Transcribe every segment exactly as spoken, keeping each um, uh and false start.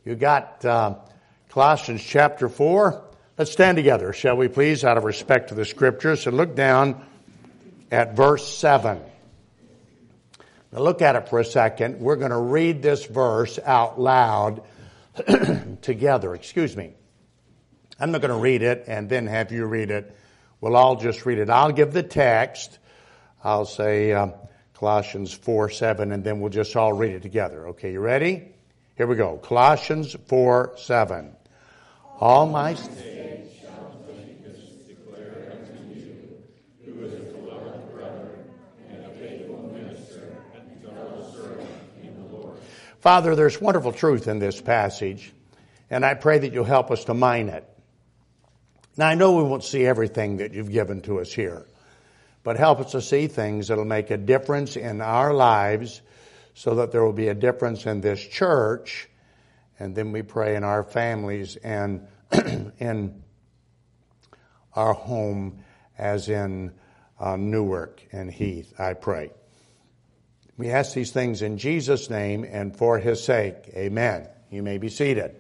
You got uh, Colossians chapter four. Let's stand together, shall we please, out of respect to the Scriptures, and look down at verse seven. Now look at it for a second. We're going to read this verse out loud together. Excuse me. I'm not going to read it and then have you read it. We'll all just read it. I'll give the text. I'll say um, Colossians four seven, and then we'll just all read it together. Okay, you ready? Here we go. Colossians four seven. All my state shall declare unto you, who is a beloved brother and a faithful minister and fellow servant in the Lord. Father, there's wonderful truth in this passage, and I pray that you'll help us to mine it. Now, I know we won't see everything that you've given to us here, but help us to see things that'll make a difference in our lives so that there will be a difference in this church, and then we pray in our families and in our home as in uh, Newark and Heath, I pray. We ask these things in Jesus' name and for his sake. Amen. You may be seated.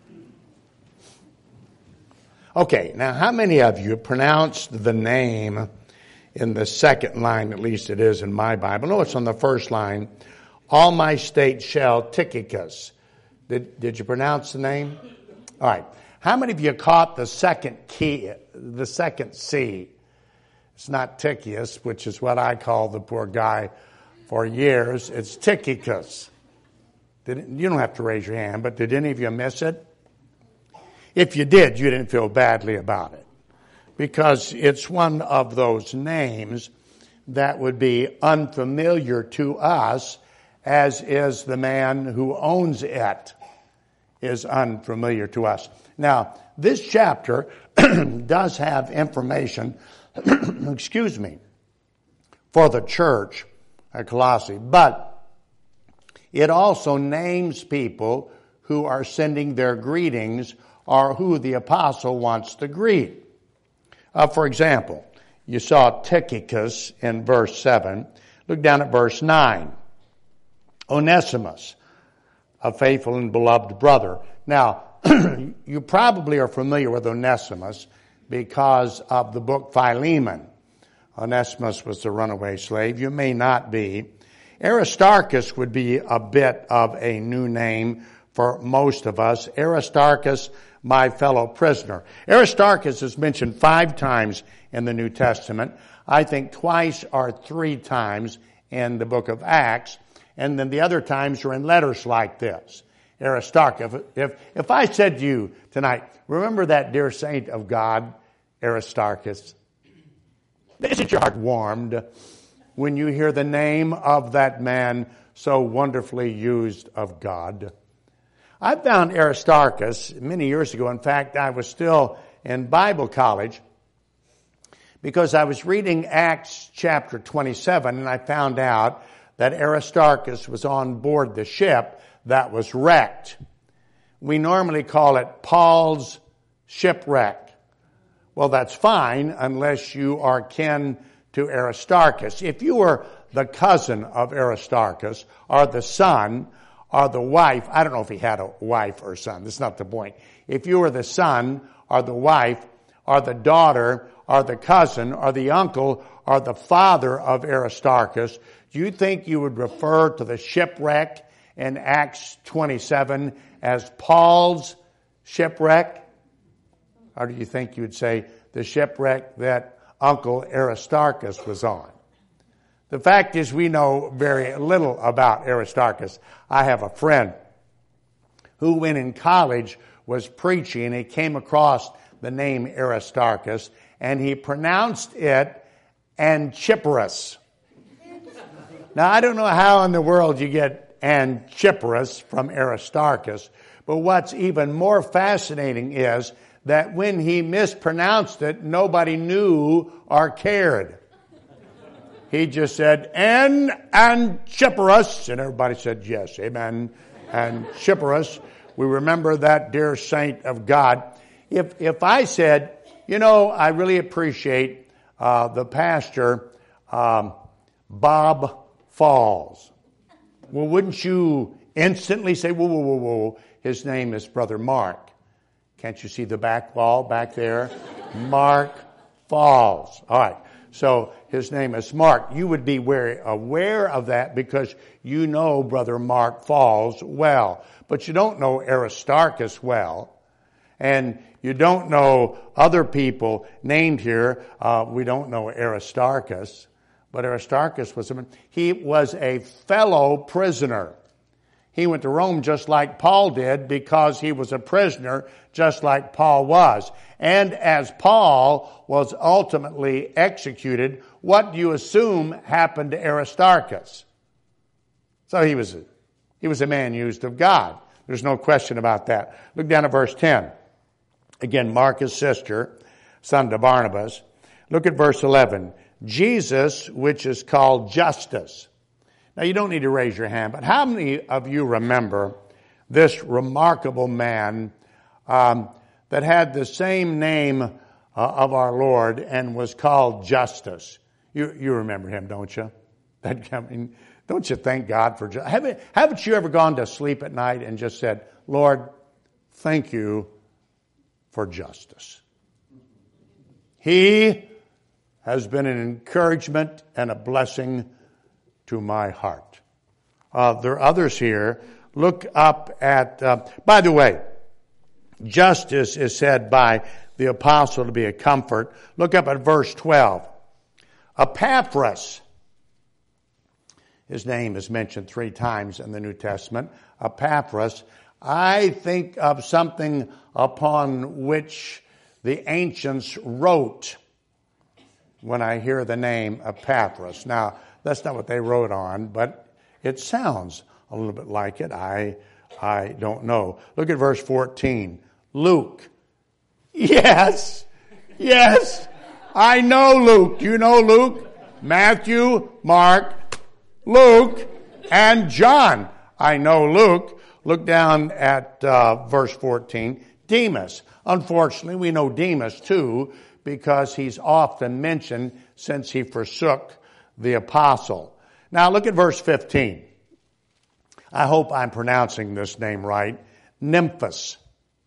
Okay, now how many of you pronounced the name in the second line, at least it is in my Bible? No, it's on the first line. All my state shall Tychicus. Did, did you pronounce the name? All right. How many of you caught the second key, the second C? It's not Tychius, which is what I call the poor guy for years. It's Tychicus. Did, you don't have to raise your hand, but did any of you miss it? If you did, you didn't feel badly about it, because it's one of those names that would be unfamiliar to us, as is the man who owns it is unfamiliar to us. Now, this chapter does have information, excuse me, for the church at Colossae, but it also names people who are sending their greetings or who the apostle wants to greet. Uh, for example, you saw Tychicus in verse seven. Look down at verse nine. Onesimus, a faithful and beloved brother. Now, you probably are familiar with Onesimus because of the book Philemon. Onesimus was the runaway slave. You may not be. Aristarchus would be a bit of a new name for most of us. Aristarchus, my fellow prisoner. Aristarchus is mentioned five times in the New Testament. I think twice or three times in the book of Acts. And then the other times are in letters like this. Aristarchus. If, if, if I said to you tonight, remember that dear saint of God, Aristarchus? Isn't your heart warmed when you hear the name of that man so wonderfully used of God? I found Aristarchus many years ago. In fact, I was still in Bible college because I was reading Acts chapter twenty-seven, and I found out that Aristarchus was on board the ship that was wrecked. We normally call it Paul's shipwreck. Well, that's fine unless you are kin to Aristarchus. If you were the cousin of Aristarchus or the son or the wife, I don't know if he had a wife or son. That's not the point. If you were the son or the wife or the daughter or the cousin or the uncle or the father of Aristarchus, do you think you would refer to the shipwreck in Acts twenty-seven as Paul's shipwreck? Or do you think you would say the shipwreck that Uncle Aristarchus was on? The fact is, we know very little about Aristarchus. I have a friend who, when in college, was preaching, and he came across the name Aristarchus, and he pronounced it Antiparos. Now, I don't know how in the world you get Antiparos from Aristarchus, but what's even more fascinating is that when he mispronounced it, nobody knew or cared. He just said, and Antiparos, and everybody said, yes, amen, Antiparos. We remember that dear saint of God. If if I said, you know, I really appreciate uh, the pastor, um, Bob Falls. Well, wouldn't you instantly say, whoa, whoa, whoa, whoa, his name is Brother Mark. Can't you see the back wall back there? Mark Falls. All right. So his name is Mark. You would be very aware of that because you know Brother Mark Falls well. But you don't know Aristarchus well. And you don't know other people named here. Uh, we don't know Aristarchus. But Aristarchus was a, he was a fellow prisoner. He went to Rome just like Paul did because he was a prisoner just like Paul was. And as Paul was ultimately executed, what do you assume happened to Aristarchus? So he was, a, he was a man used of God. There's no question about that. Look down at verse ten. Again, Mark, his sister, son to Barnabas. Look at verse eleven. Jesus, which is called Justus. Now, you don't need to raise your hand, but how many of you remember this remarkable man um, that had the same name uh, of our Lord and was called Justus? You you remember him, don't you? That, I mean, don't you thank God for Justus? Haven't, haven't you ever gone to sleep at night and just said, Lord, thank you for Justus. He has been an encouragement and a blessing to my heart. Uh, there are others here. Look up at, uh, by the way, Justus is said by the apostle to be a comfort. Look up at verse twelve. Epaphras. His name is mentioned three times in the New Testament. Epaphras. I think of something upon which the ancients wrote when I hear the name Epaphras. Now, that's not what they wrote on, but it sounds a little bit like it. I, I don't know. Look at verse fourteen. Luke. Yes. Yes. I know Luke. Do you know Luke? Matthew, Mark, Luke, and John. I know Luke. Look down at uh, verse fourteen. Demas. Unfortunately, we know Demas too because he's often mentioned since he forsook the apostle. Now look at verse fifteen. I hope I'm pronouncing this name right. Nymphas.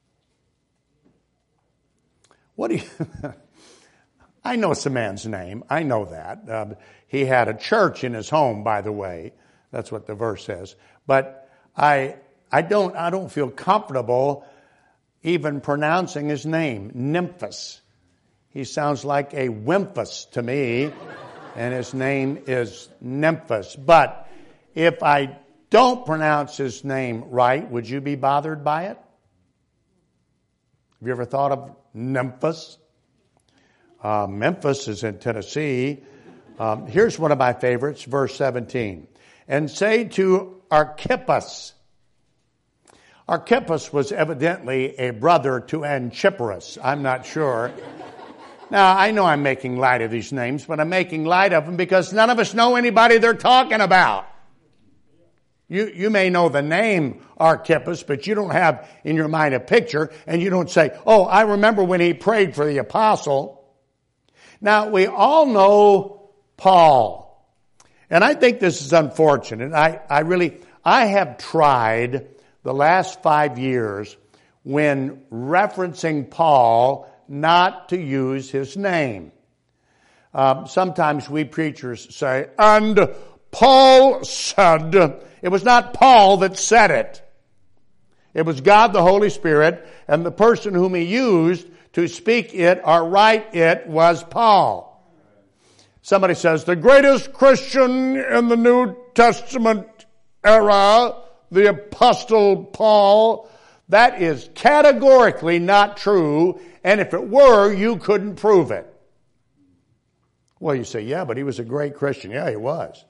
What do you... I know it's a man's name. I know that. Uh, he had a church in his home, by the way. That's what the verse says. But I, I don't, I don't feel comfortable even pronouncing his name, Nymphas. He sounds like a wimphus to me, and his name is Nymphas. But if I don't pronounce his name right, would you be bothered by it? Have you ever thought of Nymphas? Uh, Memphis is in Tennessee. Um, here's one of my favorites, verse seventeen. And say to Archippus. Archippus was evidently a brother to Antipholus. I'm not sure. Now, I know I'm making light of these names, but I'm making light of them because none of us know anybody they're talking about. You, you may know the name Archippus, but you don't have in your mind a picture, and you don't say, oh, I remember when he prayed for the apostle. Now, we all know Paul. And I think this is unfortunate. I, I really, I have tried the last five years when referencing Paul not to use his name. Um, sometimes we preachers say, and Paul said. It was not Paul that said it. It was God the Holy Spirit, and the person whom he used to speak it or write it was Paul. Somebody says, the greatest Christian in the New Testament era, the Apostle Paul. That is categorically not true, and if it were, you couldn't prove it. Well, you say, yeah, but he was a great Christian. Yeah, he was.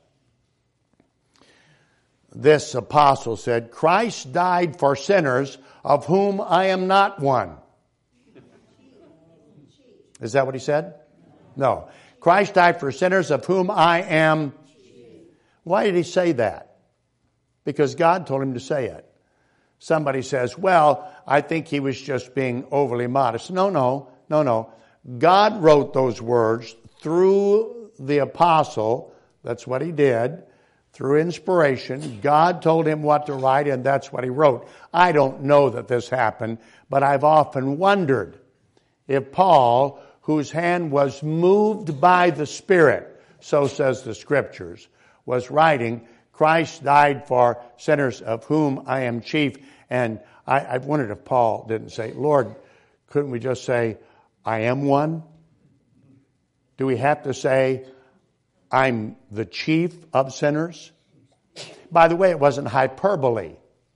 This apostle said, Christ died for sinners, of whom I am not one. Is that what he said? No. Christ died for sinners, of whom I am. Why did he say that? Because God told him to say it. Somebody says, well, I think he was just being overly modest. No, no, no, no. God wrote those words through the apostle. That's what he did. through inspiration, God told him what to write, and that's what he wrote. I don't know that this happened, but I've often wondered if Paul, whose hand was moved by the Spirit, so says the Scriptures, was writing, Christ died for sinners, of whom I am chief. And I, I've wondered if Paul didn't say, Lord, couldn't we just say, I am one? Do we have to say, I'm the chief of sinners? By the way, it wasn't hyperbole.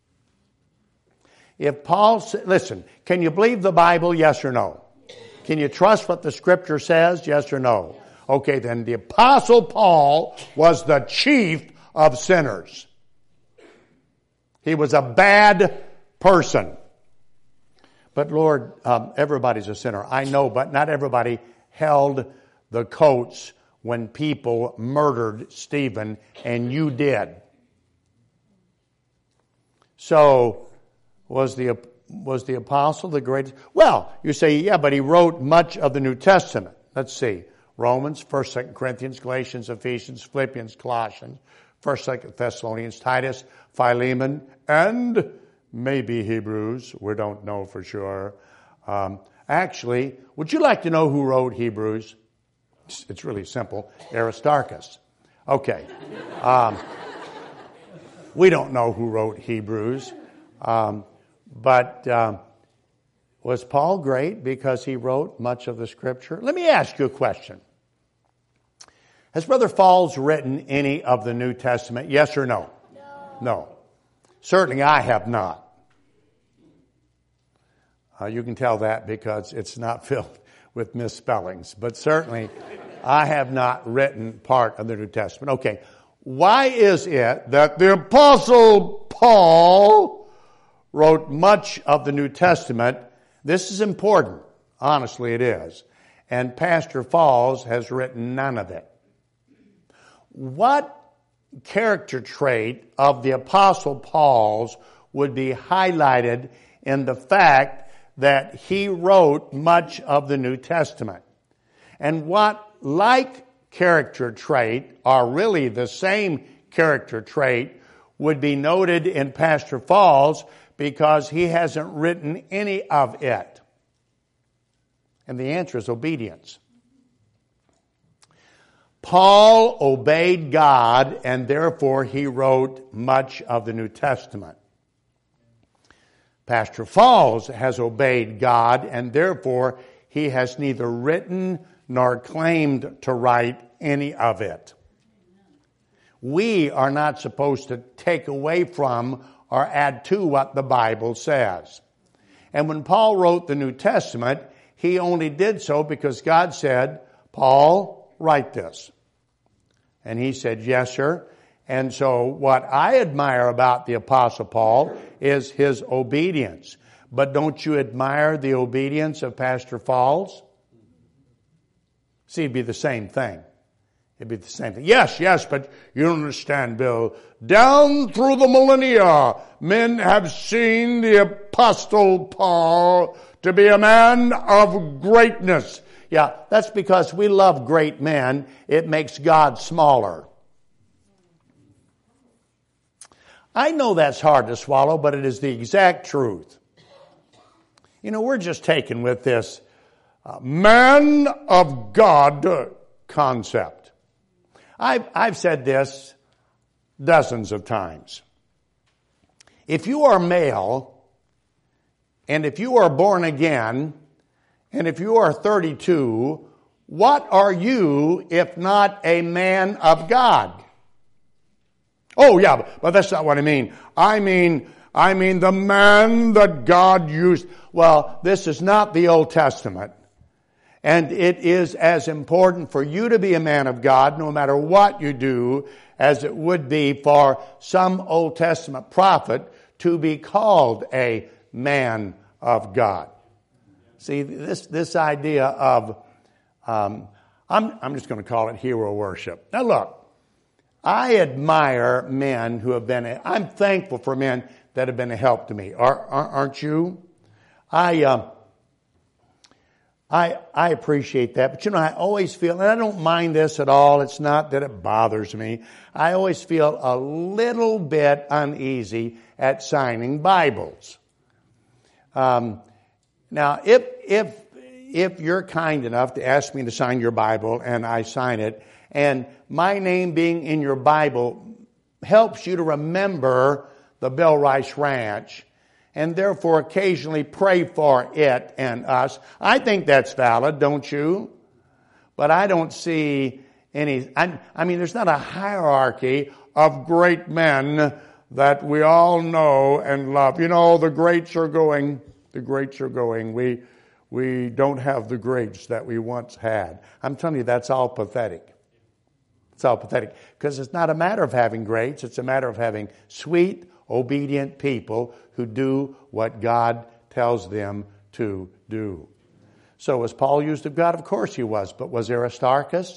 If Paul, listen, can you believe the Bible? Yes or no? Can you trust what the Scripture says? Yes or no? Okay, then the Apostle Paul was the chief of sinners. He was a bad person. But Lord, um, everybody's a sinner. I know, but not everybody held the coats when people murdered Stephen, and you did. So, was the was the apostle the greatest? Well, you say, yeah, but he wrote much of the New Testament. Let's see. Romans, First, Second Corinthians, Galatians, Ephesians, Philippians, Colossians, First, Second Thessalonians, Titus, Philemon, and maybe Hebrews. We don't know for sure. Um, actually, would you like to know who wrote Hebrews? It's really simple. Aristarchus. Okay. Um, we don't know who wrote Hebrews. Um, but um, was Paul great because he wrote much of the Scripture? Let me ask you a question. Has Brother Falls written any of the New Testament? Yes or no? No. No. Certainly I have not. Uh, you can tell that because it's not filled with misspellings. But certainly I have not written part of the New Testament. Okay. Why is it that the Apostle Paul wrote much of the New Testament? This is important. Honestly, it is. And Pastor Falls has written none of it. What character trait of the Apostle Paul's would be highlighted in the fact that he wrote much of the New Testament? And what like character trait, or really the same character trait, would be noted in Pastor Falls because he hasn't written any of it? And the answer is obedience. Paul obeyed God, and therefore he wrote much of the New Testament. Pastor Falls has obeyed God, and therefore he has neither written nor claimed to write any of it. We are not supposed to take away from or add to what the Bible says. And when Paul wrote the New Testament, he only did so because God said, Paul, write this. And he said, yes, sir. And so what I admire about the Apostle Paul is his obedience. But don't you admire the obedience of Pastor Falls? See, it'd be the same thing. It'd be the same thing. Yes, yes, but you don't understand, Bill. Down through the millennia, men have seen the Apostle Paul to be a man of greatness. Yeah, that's because we love great men. It makes God smaller. I know that's hard to swallow, but it is the exact truth. You know, we're just taken with this uh, man of God concept. I've, I've said this dozens of times. If you are male, and if you are born again, and if you are thirty-two, what are you if not a man of God? Oh yeah, but that's not what I mean. I mean, I mean the man that God used. Well, this is not the Old Testament. And it is as important for you to be a man of God, no matter what you do, as it would be for some Old Testament prophet to be called a man of God. See, this this idea of, um, I'm, I'm just going to call it hero worship. Now look, I admire men who have been, a, I'm thankful for men that have been a help to me. Are, aren't you? I, uh, I, I appreciate that. But you know, I always feel, and I don't mind this at all. It's not that it bothers me. I always feel a little bit uneasy at signing Bibles. Um, now, if, if, if you're kind enough to ask me to sign your Bible and I sign it, and my name being in your Bible helps you to remember the Bill Rice Ranch, and therefore occasionally pray for it and us. I think that's valid, don't you? But I don't see any, I, I mean, there's not a hierarchy of great men that we all know and love. You know, the greats are going, the greats are going. We, we don't have the greats that we once had. I'm telling you, that's all pathetic. It's all pathetic. Because it's not a matter of having greats, it's a matter of having sweet, obedient people who do what God tells them to do. So was Paul used of God? Of course he was. But was Aristarchus?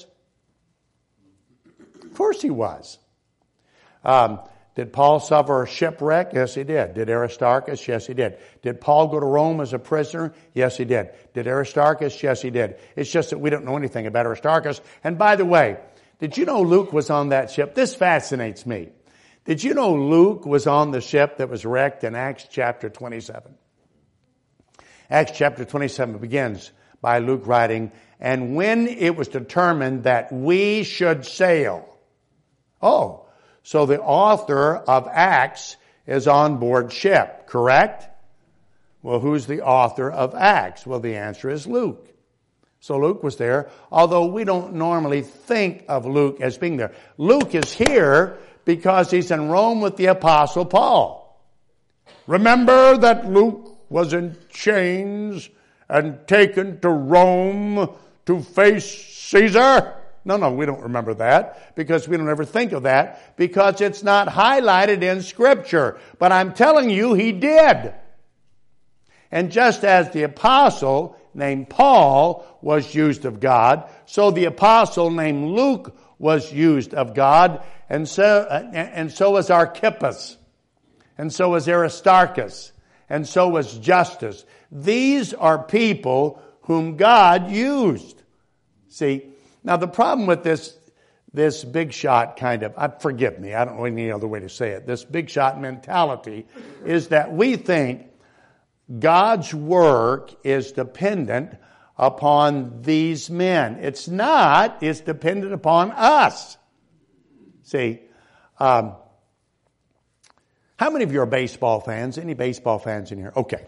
Of course he was. Um, did Paul suffer a shipwreck? Yes, he did. Did Aristarchus? Yes, he did. Did Paul go to Rome as a prisoner? Yes, he did. Did Aristarchus? Yes, he did. It's just that we don't know anything about Aristarchus. And by the way, did you know Luke was on that ship? This fascinates me. Did you know Luke was on the ship that was wrecked in Acts chapter twenty-seven? Acts chapter twenty-seven begins by Luke writing, and when it was determined that we should sail. Oh, so the author of Acts is on board ship, correct? Well, who's the author of Acts? Well, the answer is Luke. So Luke was there, although we don't normally think of Luke as being there. Luke is here because he's in Rome with the Apostle Paul. Remember that Luke was in chains and taken to Rome to face Caesar? No, no, we don't remember that because we don't ever think of that because it's not highlighted in Scripture. But I'm telling you, he did. And just as the apostle named Paul was used of God, so the apostle named Luke was used of God, and so and so was Archippus, and so was Aristarchus, and so was Justus. These are people whom God used. See, now the problem with this this big shot kind of, uh, forgive me, I don't know any other way to say it, this big shot mentality is that we think God's work is dependent upon these men. It's not. It's dependent upon us. See, um, how many of you are baseball fans? Any baseball fans in here? Okay.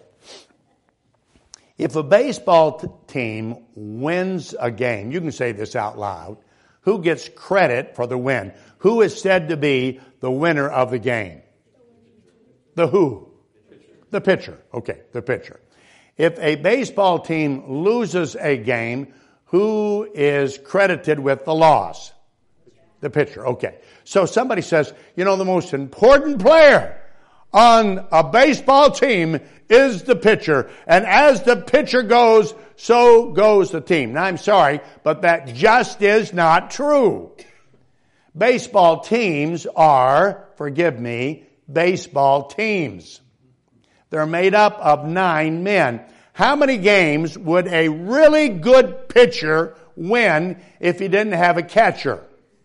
If a baseball t- team wins a game, you can say this out loud, who gets credit for the win? Who is said to be the winner of the game? The who? The pitcher. Okay, the pitcher. If a baseball team loses a game, who is credited with the loss? The pitcher. Okay. So somebody says, you know, the most important player on a baseball team is the pitcher. And as the pitcher goes, so goes the team. Now, I'm sorry, but that just is not true. Baseball teams are, forgive me, baseball teams. They're made up of nine men. How many games would a really good pitcher win if he didn't have a catcher?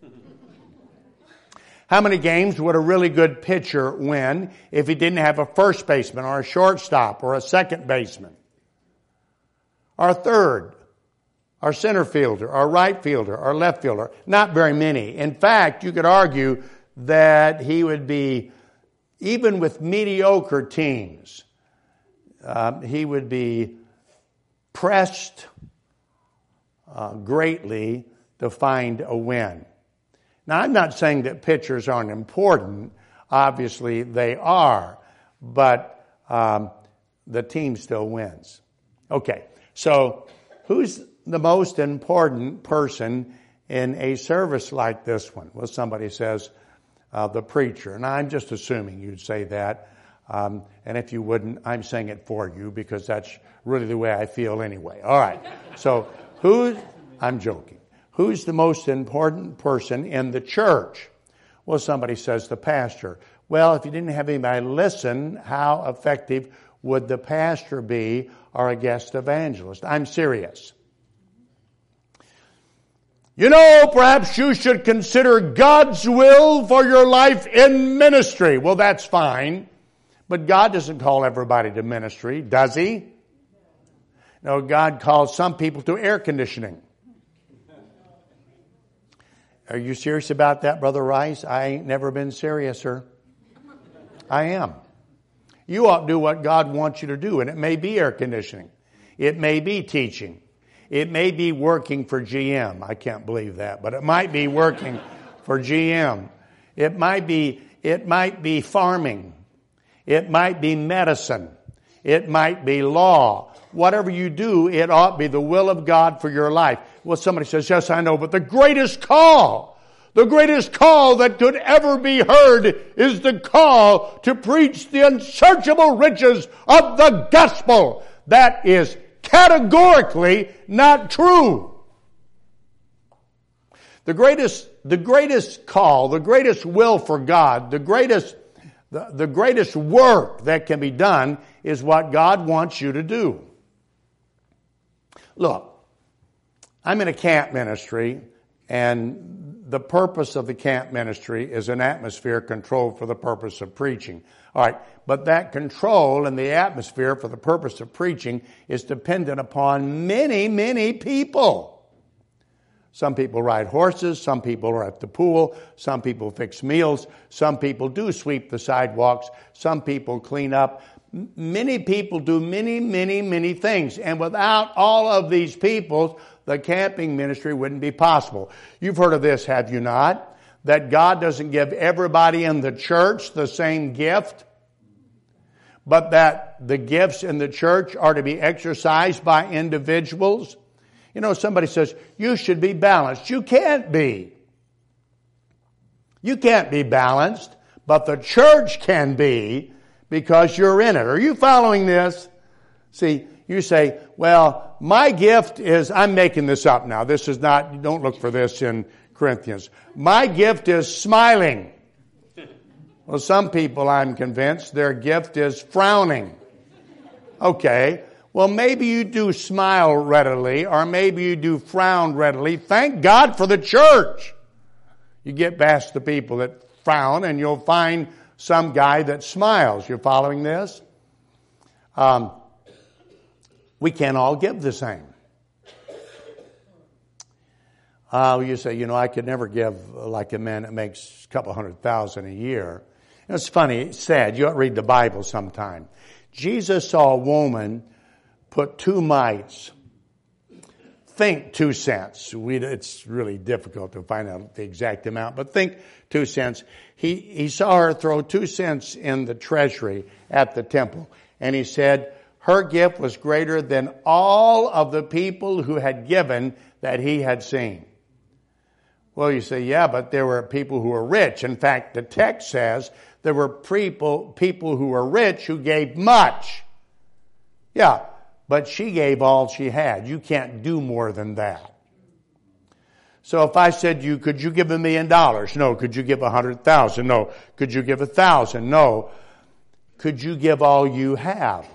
How many games would a really good pitcher win if he didn't have a first baseman or a shortstop or a second baseman? Or a third, or center fielder, or right fielder, or left fielder? Not very many. In fact, you could argue that he would be, even with mediocre teams, uh, he would be pressed uh, greatly to find a win. Now, I'm not saying that pitchers aren't important. Obviously, they are. But um, the team still wins. Okay, so who's the most important person in a service like this one? Well, somebody says uh, the preacher. And I'm just assuming you'd say that. Um, and if you wouldn't, I'm saying it for you because that's really the way I feel anyway. All right. So who's, I'm joking. Who's the most important person in the church? Well, somebody says the pastor. Well, if you didn't have anybody listen, how effective would the pastor be or a guest evangelist? I'm serious. You know, perhaps you should consider God's will for your life in ministry. Well, that's fine. But God doesn't call everybody to ministry, does He? No, God calls some people to air conditioning. Are you serious about that, Brother Rice? I ain't never been serious, sir. I am. You ought to do what God wants you to do, and it may be air conditioning. It may be teaching. It may be working for G M. I can't believe that, but it might be working for G M. It might be, it might be farming. It might be medicine. It might be law. Whatever you do, it ought to be the will of God for your life. Well, somebody says, yes, I know, but the greatest call, the greatest call that could ever be heard is the call to preach the unsearchable riches of the gospel. That is categorically not true. The greatest, the greatest call, the greatest will for God, the greatest, the, the greatest work that can be done is what God wants you to do. Look, I'm in a camp ministry, and the purpose of the camp ministry is an atmosphere controlled for the purpose of preaching. All right, but that control and the atmosphere for the purpose of preaching is dependent upon many, many people. Some people ride horses, some people are at the pool, some people fix meals, some people do sweep the sidewalks, some people clean up. Many people do many, many, many things. And without all of these people, the camping ministry wouldn't be possible. You've heard of this, have you not? That God doesn't give everybody in the church the same gift, but that the gifts in the church are to be exercised by individuals. You know, somebody says, you should be balanced. You can't be. You can't be balanced, but the church can be because you're in it. Are you following this? See, you say, well, my gift is, I'm making this up now. This is not, don't look for this in Corinthians. My gift is smiling. Well, some people, I'm convinced, their gift is frowning. Okay. Well, maybe you do smile readily, or maybe you do frown readily. Thank God for the church. You get past the people that frown, and you'll find some guy that smiles. You're following this? Um, we can't all give the same. Uh, you say, you know, I could never give like a man that makes a couple hundred thousand a year. It's funny, it's sad. You ought to read the Bible sometime. Jesus saw a woman put two mites. Think two cents. We, it's really difficult to find out the exact amount, but think two cents. He, he saw her throw two cents in the treasury at the temple. And he said, her gift was greater than all of the people who had given that he had seen. Well, you say, yeah, but there were people who were rich. In fact, the text says there were people, people who were rich who gave much. Yeah, but she gave all she had. You can't do more than that. So if I said to you, could you give a million dollars? No. Could you give a hundred thousand? No. Could you give a thousand? No. Could you give all you have?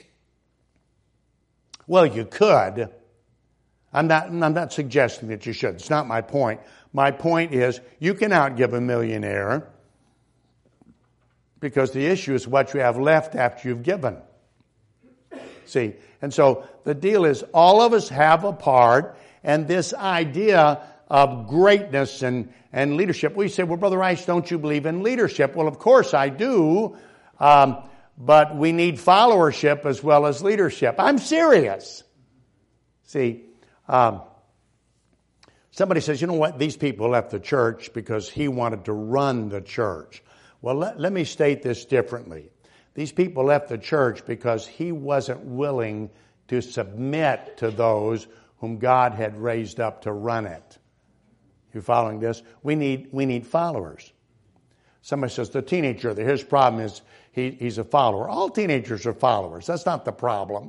Well, you could. I'm not, I'm not suggesting that you should. It's not my point. My point is you can outgive a millionaire because the issue is what you have left after you've given. See, and so the deal is all of us have a part, and this idea of greatness and, and leadership. We say, well, Brother Rice, don't you believe in leadership? Well, of course I do, um, but we need followership as well as leadership. I'm serious. See, um, somebody says, you know what, these people left the church because he wanted to run the church. Well, let, let me state this differently. These people left the church because he wasn't willing to submit to those whom God had raised up to run it. You following this? We need, we need followers. Somebody says the teenager, his problem is he, he's a follower. All teenagers are followers. That's not the problem.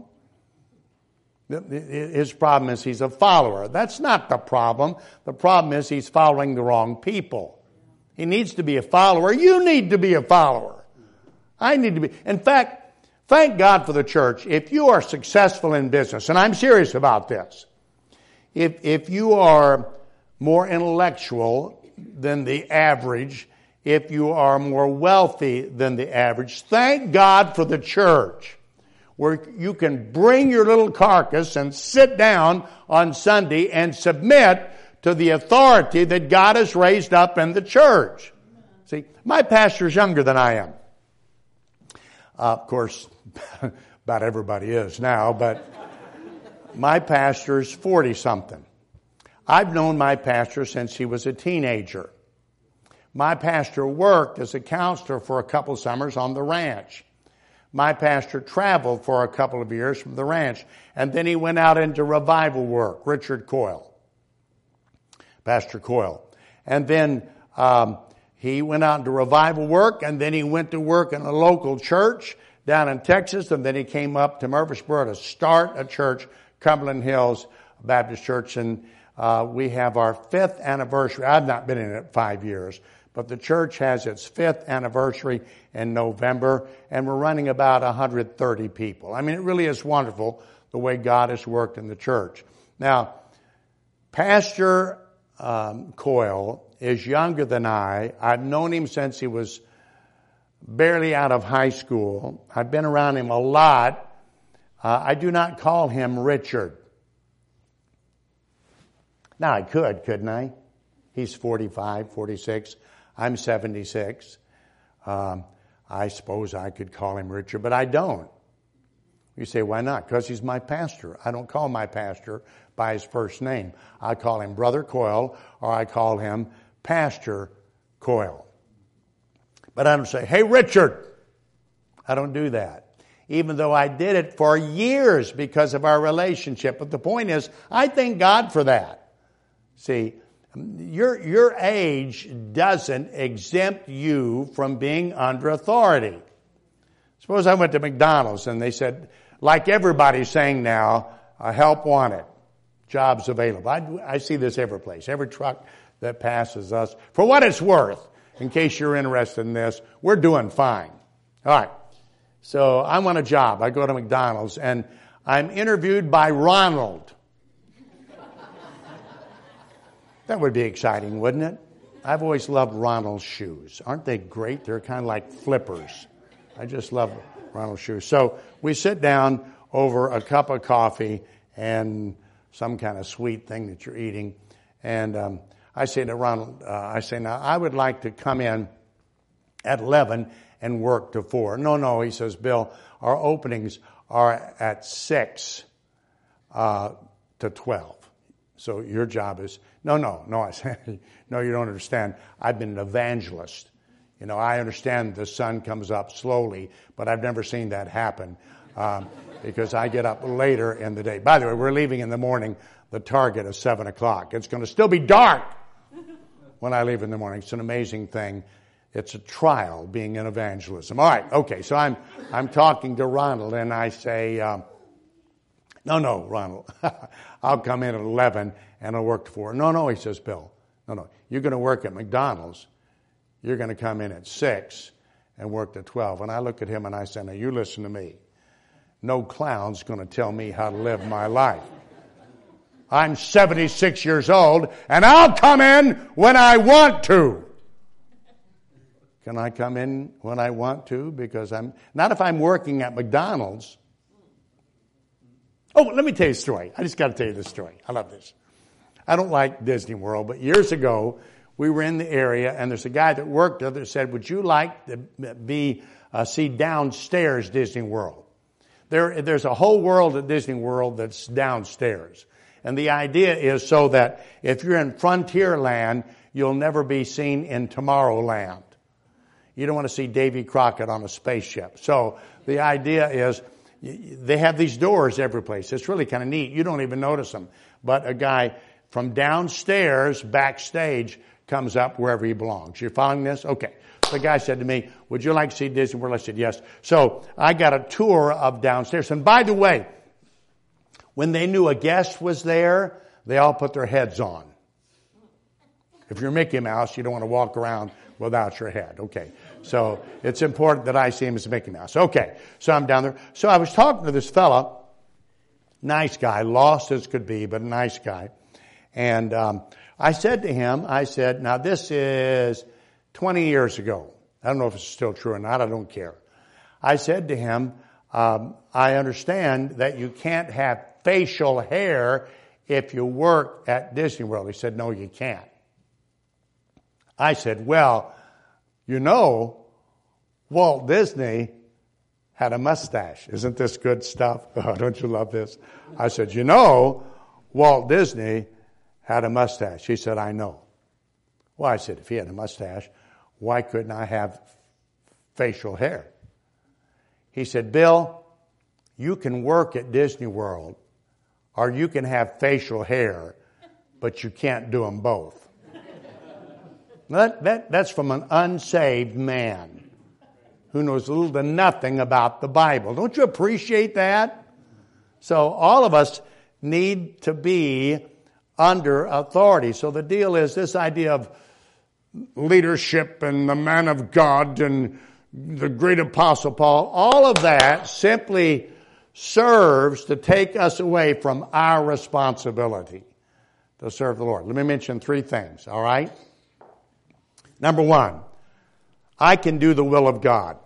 His problem is he's a follower. That's not the problem. The problem is he's following the wrong people. He needs to be a follower. You need to be a follower. I need to be. In fact, thank God for the church. If you are successful in business, and I'm serious about this, if if you are more intellectual than the average, if you are more wealthy than the average. Thank God for the church, where you can bring your little carcass and sit down on Sunday and submit to the authority that God has raised up in the church. See, my pastor's younger than I am. Uh, of course, about everybody is now, but my pastor's forty-something. I've known my pastor since he was a teenager. My pastor worked as a counselor for a couple summers on the ranch. My pastor traveled for a couple of years from the ranch, and then he went out into revival work, Richard Coyle, Pastor Coyle. And then um, he went out into revival work, and then he went to work in a local church down in Texas, and then he came up to Murfreesboro to start a church, Cumberland Hills Baptist Church, and uh, we have our fifth anniversary. I've not been in it five years, but the church has its fifth anniversary in November, and we're running about one hundred thirty people. I mean, it really is wonderful the way God has worked in the church. Now, Pastor um, Coyle is younger than I. I've known him since he was barely out of high school. I've been around him a lot. Uh, I do not call him Richard. Now, I could, couldn't I? He's forty-five, forty-six. I'm seventy-six. Um, I suppose I could call him Richard, but I don't. You say, why not? Because he's my pastor. I don't call my pastor by his first name. I call him Brother Coyle, or I call him Pastor Coyle. But I don't say, hey, Richard. I don't do that. Even though I did it for years because of our relationship. But the point is, I thank God for that. See, your, your age doesn't exempt you from being under authority. Suppose I went to McDonald's and they said, like everybody's saying now, uh, help wanted, jobs available. I, I see this every place, every truck that passes us. For what it's worth, in case you're interested in this, we're doing fine. All right. So I want a job. I go to McDonald's and I'm interviewed by Ronald. That would be exciting, wouldn't it? I've always loved Ronald's shoes. Aren't they great? They're kind of like flippers. I just love Ronald's shoes. So we sit down over a cup of coffee and some kind of sweet thing that you're eating. And um, I say to Ronald, uh, I say, now I would like to come in at eleven and work to four. No, no, he says, Bill, our openings are at six uh, to twelve. So your job is, no, no, no. I say, no, you don't understand. I've been an evangelist. You know, I understand the sun comes up slowly, but I've never seen that happen um, because I get up later in the day. By the way, we're leaving in the morning. The target is seven o'clock. It's going to still be dark when I leave in the morning. It's an amazing thing. It's a trial being in evangelism. All right, okay. So I'm I'm talking to Ronald, and I say, um, no, no, Ronald, I'll come in at eleven and I'll work to four. No, no, he says, Bill, no, no, you're going to work at McDonald's. You're going to come in at six and work to twelve. And I look at him and I say, now you listen to me. No clown's going to tell me how to live my life. I'm seventy-six years old and I'll come in when I want to. Can I come in when I want to? Because I'm, not if I'm working at McDonald's. Oh, let me tell you a story. I just got to tell you this story. I love this. I don't like Disney World, but years ago, we were in the area, and there's a guy that worked there that said, would you like to be uh, see downstairs Disney World? There, there's a whole world at Disney World that's downstairs. And the idea is so that if you're in Frontierland, you'll never be seen in Tomorrowland. You don't want to see Davy Crockett on a spaceship. So the idea is they have these doors every place. It's really kind of neat. You don't even notice them. But a guy from downstairs, backstage, comes up wherever he belongs. You're following this? Okay. The guy said to me, would you like to see Disney World? I said, yes. So I got a tour of downstairs. And by the way, when they knew a guest was there, they all put their heads on. If you're Mickey Mouse, you don't want to walk around without your head. Okay. So it's important that I see him as Mickey Mouse. Okay. So I'm down there. So I was talking to this fella, nice guy, lost as could be, but a nice guy. And um, I said to him, I said, now this is twenty years ago. I don't know if it's still true or not. I don't care. I said to him, um, I understand that you can't have facial hair if you work at Disney World. He said, no, you can't. I said, well, you know, Walt Disney had a mustache. Isn't this good stuff? Oh, don't you love this? I said, you know, Walt Disney had a mustache. He said, I know. Well, I said, if he had a mustache, why couldn't I have facial hair? He said, Bill, you can work at Disney World or you can have facial hair, but you can't do them both. that, that, that's from an unsaved man who knows little to nothing about the Bible. Don't you appreciate that? So all of us need to be under authority. So the deal is this idea of leadership and the man of God and the great apostle Paul, all of that simply serves to take us away from our responsibility to serve the Lord. Let me mention three things, all right? Number one, I can do the will of God.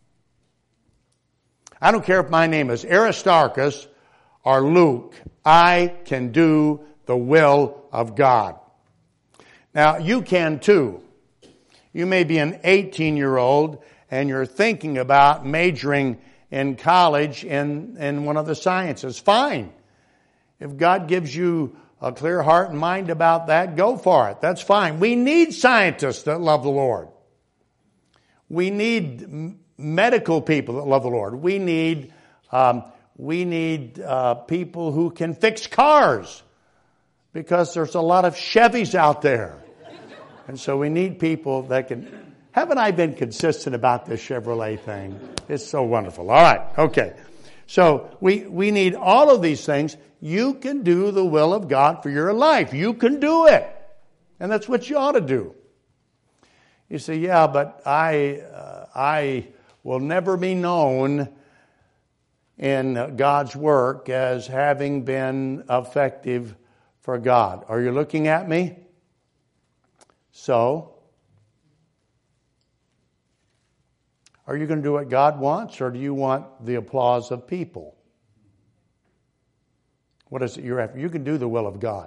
I don't care if my name is Aristarchus or Luke. I can do the will of God. Now, you can too. You may be an eighteen-year-old and you're thinking about majoring in college in, in one of the sciences. Fine. If God gives you a clear heart and mind about that, go for it. That's fine. We need scientists that love the Lord. We need medical people that love the Lord. We need um, we need uh, people who can fix cars, because there's a lot of Chevys out there. And so we need people that can... Haven't I been consistent about this Chevrolet thing? It's so wonderful. All right, okay. So we, we need all of these things. You can do the will of God for your life. You can do it. And that's what you ought to do. You say, yeah, but I, uh, I will never be known in God's work as having been effective for God. Are you looking at me? So, are you going to do what God wants, or do you want the applause of people? What is it you're after? You can do the will of God.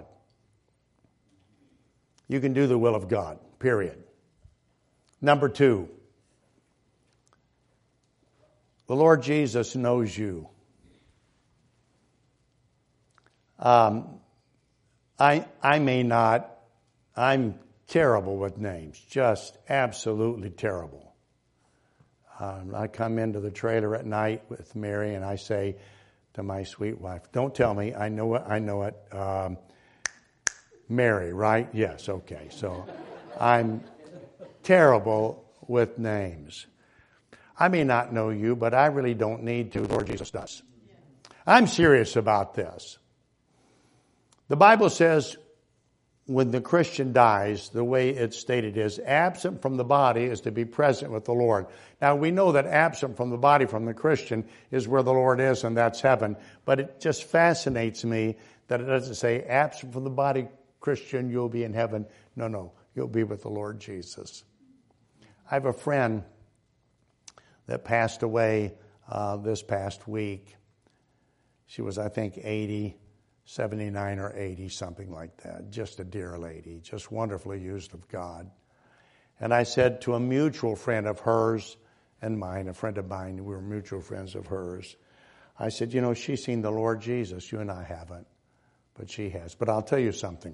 You can do the will of God, period. Number two, the Lord Jesus knows you. Um, I I may not, I'm terrible with names, just absolutely terrible. Um, I come into the trailer at night with Mary and I say to my sweet wife, don't tell me, I know it, I know it. Um, Mary, right? Yes, okay. So I'm terrible with names. I may not know you, but I really don't need to. Lord Jesus does. I'm serious about this. The Bible says when the Christian dies, the way it's stated is, absent from the body is to be present with the Lord. Now, we know that absent from the body from the Christian is where the Lord is, and that's heaven. But it just fascinates me that it doesn't say, absent from the body, Christian, you'll be in heaven. No, no, you'll be with the Lord Jesus. I have a friend that passed away uh, this past week. She was, I think, eighty. seventy-nine or eighty, something like that. Just a dear lady, just wonderfully used of God. And I said to a mutual friend of hers and mine, a friend of mine, we were mutual friends of hers, I said, you know, she's seen the Lord Jesus. You and I haven't, but she has. But I'll tell you something.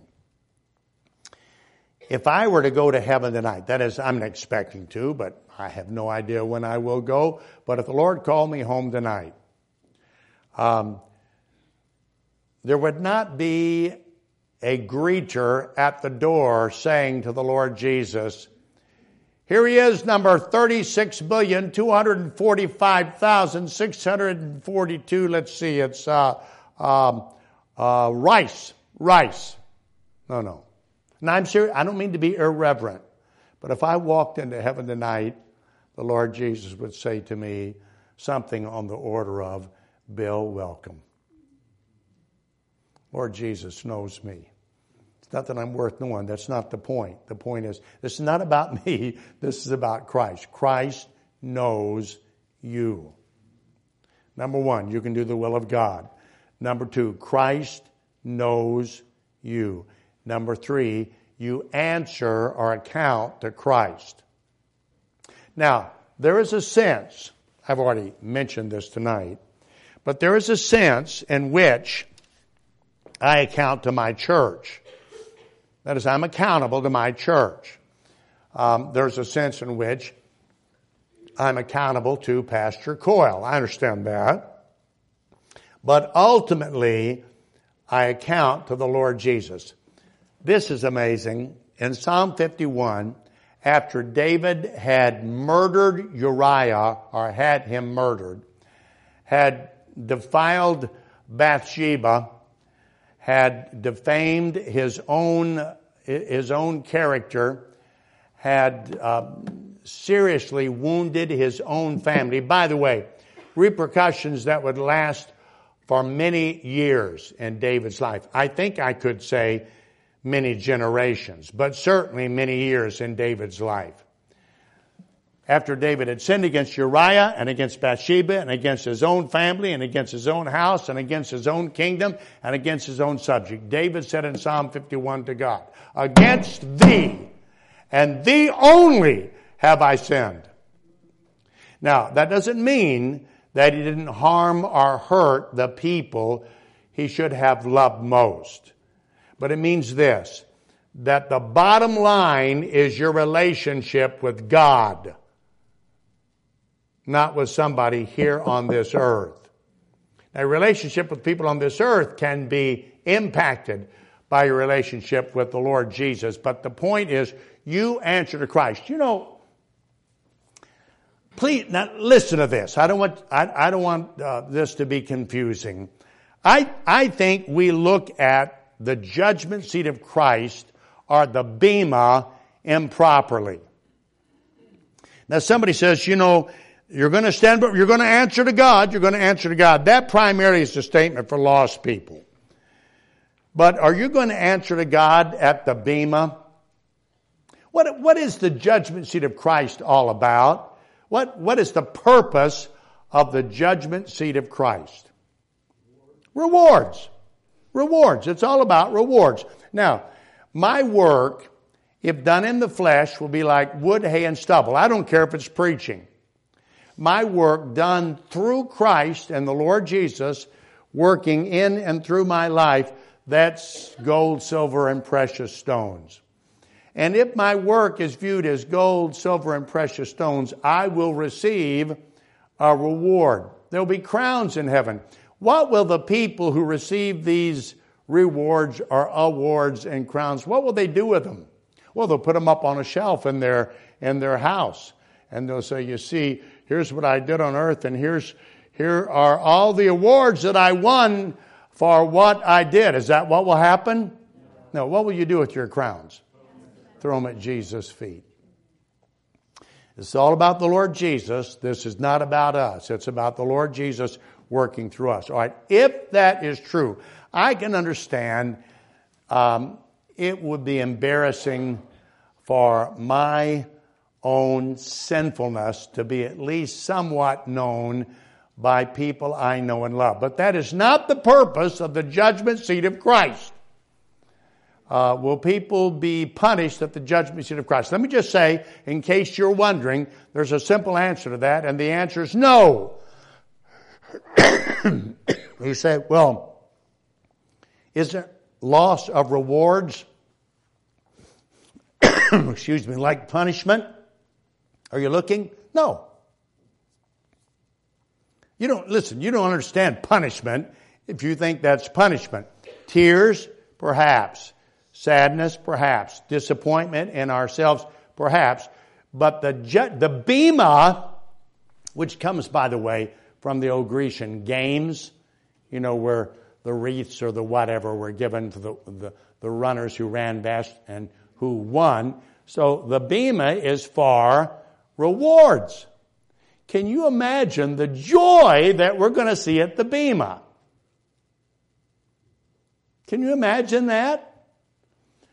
If I were to go to heaven tonight, that is, I'm expecting to, but I have no idea when I will go. But if the Lord called me home tonight, um, there would not be a greeter at the door saying to the Lord Jesus, here he is, number thirty-six billion, two hundred forty-five thousand, six hundred forty-two. Let's see, it's uh, um, uh, Rice. Rice. No, no. And I'm serious. I don't mean to be irreverent. But if I walked into heaven tonight, the Lord Jesus would say to me something on the order of, Bill, welcome. Lord Jesus knows me. Not that I'm worth knowing. That's not the point. The point is, this is not about me. This is about Christ. Christ knows you. Number one, you can do the will of God. Number two, Christ knows you. Number three, you answer or account to Christ. Now, there is a sense, I've already mentioned this tonight, but there is a sense in which I account to my church. That is, I'm accountable to my church. Um, there's a sense in which I'm accountable to Pastor Coyle. I understand that. But ultimately, I account to the Lord Jesus. This is amazing. In Psalm fifty-one, after David had murdered Uriah, or had him murdered, had defiled Bathsheba, had defamed his own his own character, had uh, seriously wounded his own family. By the way, repercussions that would last for many years in David's life. I think I could say many generations, but certainly many years in David's life. After David had sinned against Uriah and against Bathsheba and against his own family and against his own house and against his own kingdom and against his own subject, David said in Psalm fifty-one to God, "Against thee and thee only have I sinned." Now, that doesn't mean that he didn't harm or hurt the people he should have loved most. But it means this, that the bottom line is your relationship with God, not with somebody here on this earth. Now, relationship with people on this earth can be impacted by your relationship with the Lord Jesus. But the point is, you answer to Christ. You know, please, now listen to this. I don't want, I, I don't want uh, this to be confusing. I, I think we look at the judgment seat of Christ or the bema improperly. Now somebody says, you know, you're going to stand, but you're going to answer to God. You're going to answer to God. That primarily is a statement for lost people. But are you going to answer to God at the bema? What, what is the judgment seat of Christ all about? What, what is the purpose of the judgment seat of Christ? Rewards. Rewards. It's all about rewards. Now, my work, if done in the flesh, will be like wood, hay, and stubble. I don't care if it's preaching. My work done through Christ and the Lord Jesus, working in and through my life, that's gold, silver, and precious stones. And if my work is viewed as gold, silver, and precious stones, I will receive a reward. There'll be crowns in heaven. What will the people who receive these rewards or awards and crowns, what will they do with them? Well, they'll put them up on a shelf in their in their house. And they'll say, you see, here's what I did on earth, and here's here are all the awards that I won for what I did. Is that what will happen? No. What will you do with your crowns? Throw them at Jesus' feet. It's all about the Lord Jesus. This is not about us. It's about the Lord Jesus working through us. All right. If that is true, I can understand um, it would be embarrassing for my own sinfulness to be at least somewhat known by people I know and love. But that is not the purpose of the judgment seat of Christ. Uh, will people be punished at the judgment seat of Christ? Let me just say, in case you're wondering, there's a simple answer to that, and the answer is no. You say, well, is there loss of rewards? Excuse me, like punishment? Are you looking? No. You don't, listen, you don't understand punishment if you think that's punishment. Tears, perhaps. Sadness, perhaps. Disappointment in ourselves, perhaps. But the ju- the bema, which comes, by the way, from the old Grecian games, you know, where the wreaths or the whatever were given to the, the, the runners who ran best and who won. So the bema is for rewards. Can you imagine the joy that we're going to see at the bema? Can you imagine that?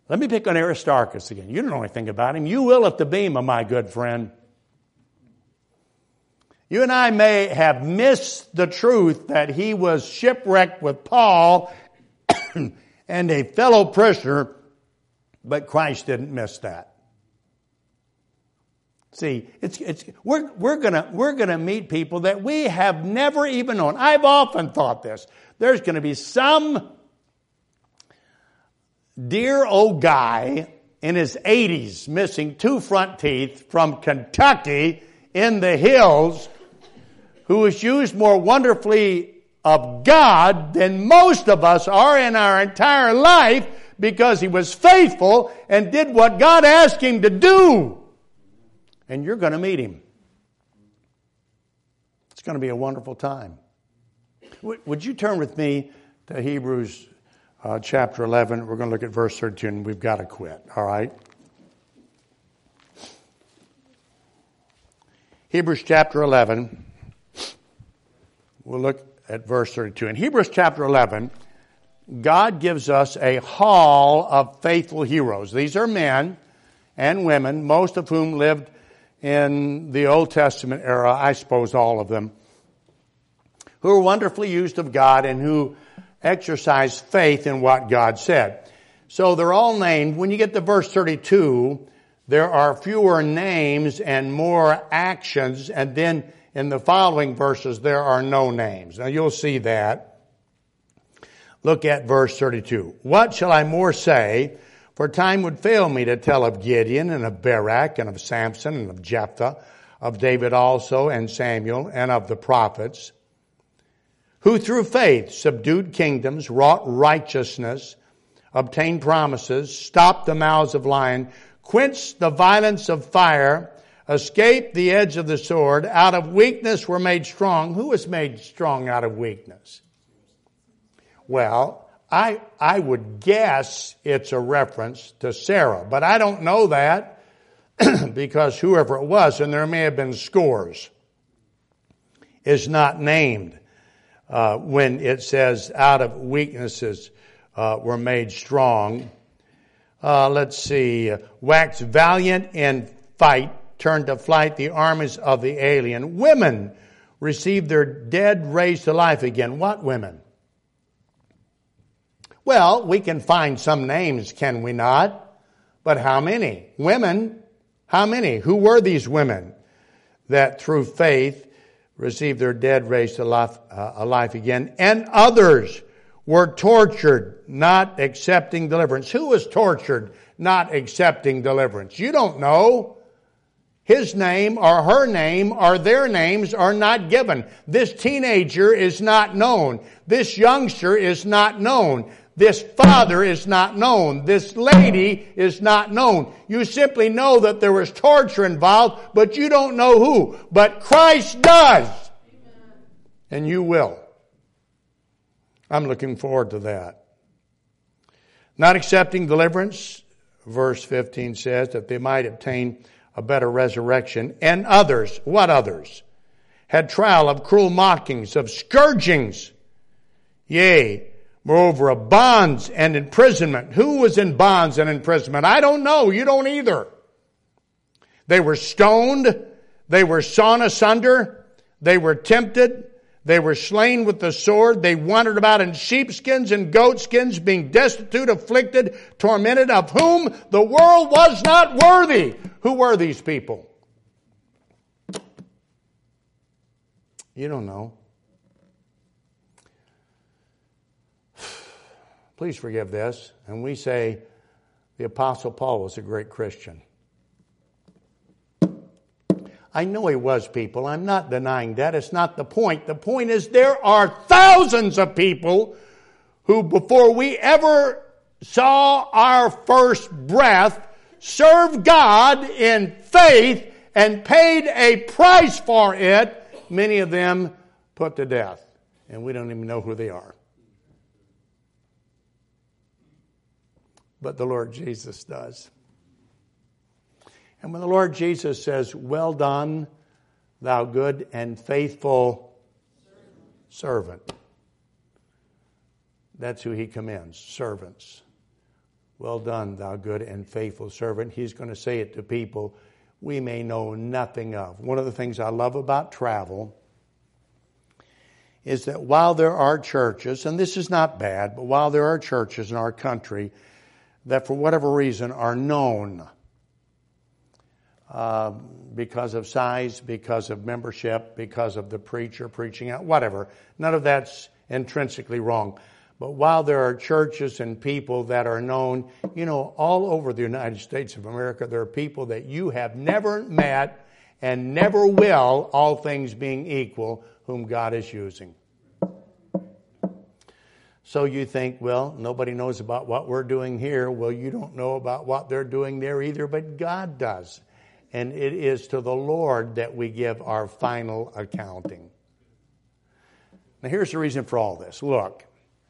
Let me pick on Aristarchus again. You don't know anything about him. You will at the Bema, my good friend. You and I may have missed the truth that he was shipwrecked with Paul and a fellow prisoner, but Christ didn't miss that. See, it's it's we're we're gonna we're gonna meet people that we have never even known. I've often thought this. There's gonna be some dear old guy in his eighties missing two front teeth from Kentucky in the hills who is used more wonderfully of God than most of us are in our entire life because he was faithful and did what God asked him to do. And you're going to meet him. It's going to be a wonderful time. Would you turn with me to Hebrews uh, chapter eleven? We're going to look at verse thirty-two, and we've got to quit, all right? Hebrews chapter eleven. We'll look at verse thirty-two. In Hebrews chapter eleven, God gives us a hall of faithful heroes. These are men and women, most of whom lived in the Old Testament era, I suppose all of them, who are wonderfully used of God and who exercise faith in what God said. So they're all named. When you get to verse thirty-two, there are fewer names and more actions, and then in the following verses there are no names. Now you'll see that. Look at verse thirty-two. What shall I more say? For time would fail me to tell of Gideon and of Barak and of Samson and of Jephthah, of David also and Samuel and of the prophets, who through faith subdued kingdoms, wrought righteousness, obtained promises, stopped the mouths of lions, quenched the violence of fire, escaped the edge of the sword, out of weakness were made strong. Who was made strong out of weakness? Well, I I would guess it's a reference to Sarah, but I don't know that because whoever it was, and there may have been scores, is not named uh, when it says out of weaknesses uh, were made strong. Uh, let's see, waxed valiant in fight, turned to flight the armies of the alien. Women received their dead raised to life again. What women? Well, we can find some names, can we not? But how many? Women, how many? Who were these women that through faith received their dead raised to life, uh, alive again? And others were tortured, not accepting deliverance. Who was tortured, not accepting deliverance? You don't know. His name or her name or their names are not given. This teenager is not known. This youngster is not known. This father is not known. This lady is not known. You simply know that there was torture involved, but you don't know who. But Christ does. Amen. And you will. I'm looking forward to that. Not accepting deliverance, verse fifteen says, that they might obtain a better resurrection. And others, what others? Had trial of cruel mockings, of scourgings, yea, moreover, of bonds and imprisonment. Who was in bonds and imprisonment? I don't know. You don't either. They were stoned. They were sawn asunder. They were tempted. They were slain with the sword. They wandered about in sheepskins and goatskins, being destitute, afflicted, tormented, of whom the world was not worthy. Who were these people? You don't know. Please forgive this. And we say the Apostle Paul was a great Christian. I know he was, people. I'm not denying that. It's not the point. The point is there are thousands of people who, before we ever saw our first breath, served God in faith and paid a price for it. Many of them put to death. And we don't even know who they are. But the Lord Jesus does. And when the Lord Jesus says, well done, thou good and faithful servant, that's who he commends, servants. Well done, thou good and faithful servant. He's going to say it to people we may know nothing of. One of the things I love about travel is that while there are churches, and this is not bad, but while there are churches in our country that for whatever reason are known uh, because of size, because of membership, because of the preacher preaching out, whatever. None of that's intrinsically wrong. But while there are churches and people that are known, you know, all over the United States of America, there are people that you have never met and never will, all things being equal, whom God is using. So you think, well, nobody knows about what we're doing here. Well, you don't know about what they're doing there either, but God does. And it is to the Lord that we give our final accounting. Now, here's the reason for all this. Look,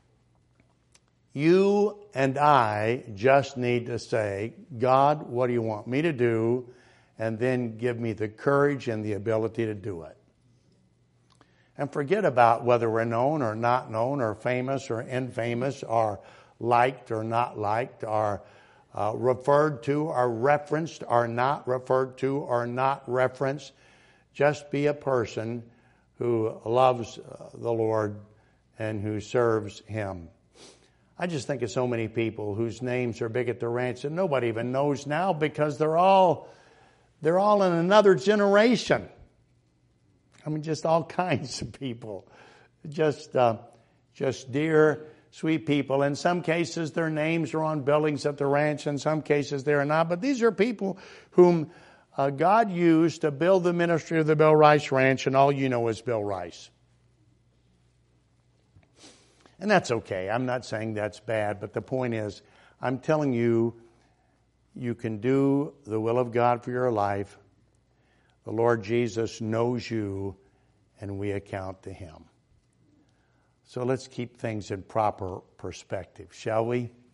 you and I just need to say, God, what do you want me to do? And then give me the courage and the ability to do it. And forget about whether we're known or not known or famous or infamous or liked or not liked or uh, referred to or referenced or not referred to or not referenced. Just be a person who loves the Lord and who serves Him. I just think of so many people whose names are big at the ranch that nobody even knows now because they're all they're all in another generation. I mean, just all kinds of people, just uh, just dear, sweet people. In some cases, their names are on buildings at the ranch. In some cases, they are not. But these are people whom uh, God used to build the ministry of the Bill Rice Ranch, and all you know is Bill Rice. And that's okay. I'm not saying that's bad, but the point is, I'm telling you, you can do the will of God for your life. The Lord Jesus knows you, and we account to Him. So let's keep things in proper perspective, shall we?